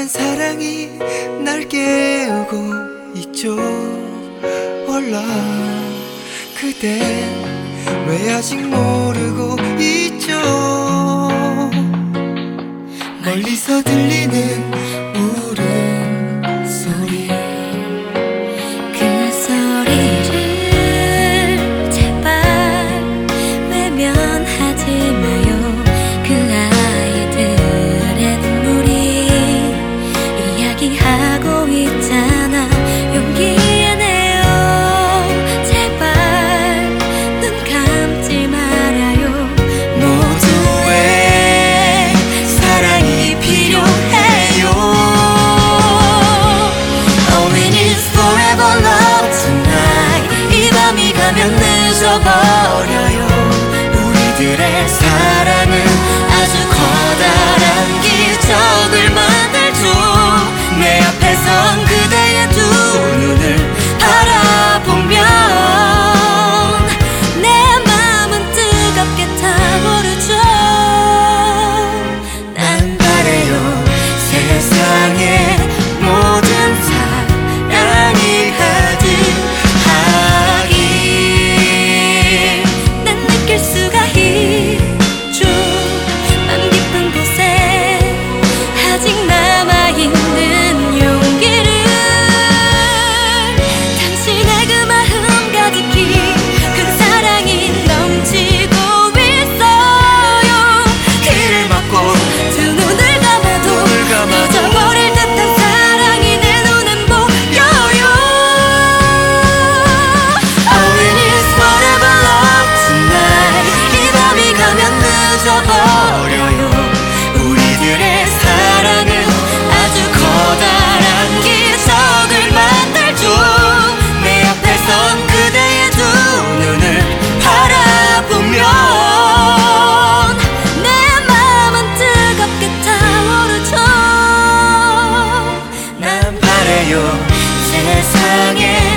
사랑이 날 깨우고 있죠. 홀라 그댄 왜 아직 모르고 있죠. 멀리서 들리는 울음소리, 그 소리를 제발 외면하지 마요. 그 아이들의 눈물이 이야기하고 있잖아. 용기 내요. 제발 눈 감지 말아요. 모두의 사랑이 필요해요. All we need is forever love tonight. 이 밤이 가면 늦어버려요. 우리들의 사랑은 아주 커다란 기적을 만들죠. 내 앞에 선 그대의 두 눈을 바라보면 내 마음은 뜨겁게 타오르죠. 난 바래요. 세상에 모든 사랑이 가득하길. 난 느낄 수가 있죠. 맘 깊은 곳에 아직 남아있는 용기를. 당신의 그 마음 가득히 그 사랑이 넘치고 있어요. 길을 막고 두 눈을 감아도 잊어버릴 듯한 사랑이 내 눈엔 보여요. All we need is forever love tonight. 이 밤이 가면 늦어버려요. 우리들의 사랑은 아주 커다란 기적을 만들죠. 내 앞에 선 그대의 두 눈을 바라보면 내 마음은 뜨겁게 타오르죠. 난 바래요. 세상에